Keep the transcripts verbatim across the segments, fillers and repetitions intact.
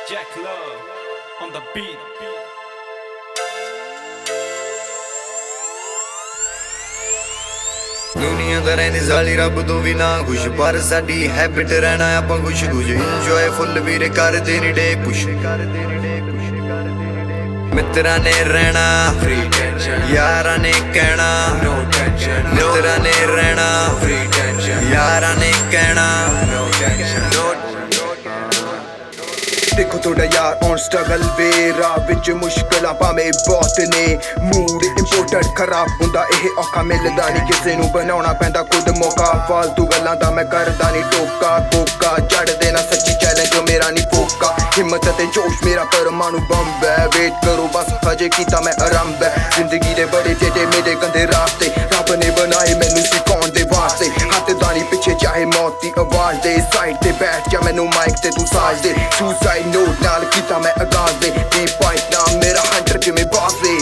Jack Love on the beat. ਦੁਨੀਆ ਦਾ ਰਹਿੰਦੀ ਜ਼ਾਲੀ ਰੱਬ ਤੋਂ ਵੀ ਨਾ ਖੁਸ਼ ਪਰ ਸਾਡੀ ਹੈਬਿਟ ਰਹਿਣਾ ਆਪਾਂ ਕੁਛ ਕੁਝ ਇੰਜੋਏ ਫੁੱਲ ਵੀਰੇ ਕਰਦੇ ਨੀ ਡੇ ਪੁਸ਼ ਮਿੱਤਰਾਂ ਨੇ ਰਹਿਣਾ ਫ੍ਰੀ ਟੈਨਸ਼ਨ ਯਾਰਾਂ ਨੇ ਕਹਿਣਾ ਨੋ ਟੈਨਸ਼ਨ ਮਿੱਤਰਾਂ ਨੇ ਰਹਿਣਾ ਫ੍ਰੀ ਟੈਨਸ਼ਨ ਯਾਰਾਂ ਨੇ ਕਹਿਣਾ ਨੋ ਟੈਨਸ਼ਨ देखो थोड़ा यार ऑन स्ट्रगल वे राह विच मुश्किलां भावें बहुत ने मूड इंपोर्टेंट खराब हुंदा इह औखा मिलदा नहीं किसे नूं बनाउणा पैंदा खुद मौका फालतू गल्लां दा मैं करदा नहीं टोका कोका जड़ देना सच्ची चैलेंज मेरा नहीं फोका हिम्मत ते जोश मेरा परमाणु बंब है वेट करो बस हजे कीता मैं आरंभ है जिंदगी दे बड़े टेढ़े मेरे गंदे रास्ते रब ने बनाए मैनू सिखाउण दे वास्ते हत्थ दानी पिछे चाहे मौत दी आवाज दे साइड ते बैठ जा मैनू माइक ते तू साज दे सुसाइड नोट नाल कीता मैं आगाज दे डी पॉइंट नाम मेरा हंटर जिवें बास दे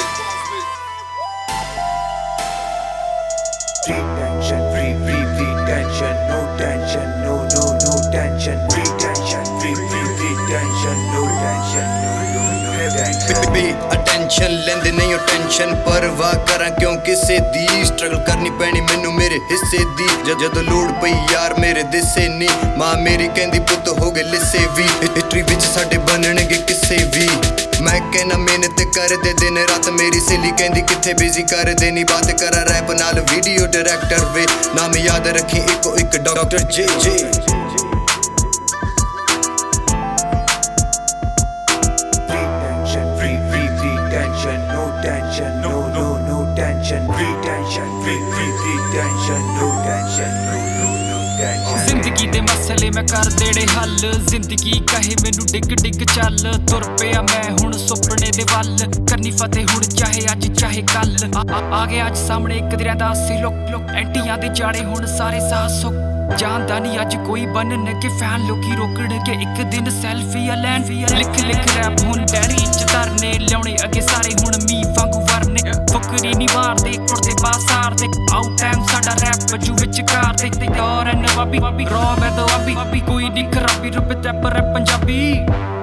free tension free free free tension no tension no no no tension free tension free free free tension no tension no no no tension be attention लेंदे नहीं हो टेंशन परवाह करा क्यों किसे दी स्ट्रगल करनी पैनी मैनू मेरे हिस्से दी जदों लोड़ पई यार मेरे दिसे नी मां मेरी कहंदी पुत हो गए लिसे भी हिस्ट्री विच साडे बनणगे किसे भी मैं कहना मेहनत कर दे दिन रात मेरी सहेली कहंदी किथे बिजी कर दे नी बात करा रैप नाल वीडियो डायरेक्टर वे नाम याद रखी इको एक डॉक्टर जे जे Tension, no, no, no tension, free tension, free, free, free tension, no tension, no, no, no tension. ਜ਼ਿੰਦਗੀ ਦੇ ਮਸਲੇ ਮੈਂ ਕਰ ਦੇੜੇ ਹੱਲ ਜ਼ਿੰਦਗੀ ਕਹੇ ਮੈਨੂੰ ਡਿੱਗ ਡਿੱਗ ਚੱਲ ਤੁਰ ਪਿਆ ਮੈਂ ਹੁਣ ਸੁਪਨੇ ਦੇ ਵੱਲ ਕਰਨੀ ਫਤਿਹ ਹੁਣ ਚਾਹੇ ਅੱਜ ਚਾਹੇ ਕੱਲ ਆ ਗਿਆ ਅੱਜ ਸਾਹਮਣੇ ਇੱਕ ਦਰਿਆ ਦਾ ਅਸੀਂ ਲੋਕ ਲੋਕ ਐਂਟੀਆਂ ਦੇ ਜਾੜੇ ਹੁਣ ਸਾਰੇ ਸਾਹ ਸੁੱਕ ਜਾਣਦਾ ਨਹੀਂ ਅੱਜ ਕੋਈ ਬਣਨਗੇ ਫੈਨ ਲੋਕੀ ਰੋਕਣਗੇ ਇੱਕ ਦਿਨ ਸੈਲਫੀ ਆ ਲੈਣ ਲਿਖ ਲਿਖ ਰੈਪ ਹੁਣ ਡੈਰੀ ਚ ਧਰਨੇ ਲਿਆਉਣੇ ਅੱਗੇ ਸਾਰੇ ਹੁਣ ਮੀ ਵਾਂਗੂ ਵਰਨੇ ਫੁਕਰੀ ਨਹੀਂ ਮਾਰਦੇ ਕੁੜਦੇ ਬਾਸਾਰ ਦੇ ਆਊਟ ਟਾਈਮ ਸਾਡਾ ਰੈਪ ਵਜੂ ਵਿੱਚ ਕਾਰ ਦੇ ਤੇ ਔਰ ਨਵਾਬੀ ਰੋ ਮੈਂ ਦੁਆਬੀ ਕੋਈ ਨਹੀਂ ਖਰਾਬੀ ਰੁੱਬ ਤੇ ਪਰ ਪੰਜਾਬੀ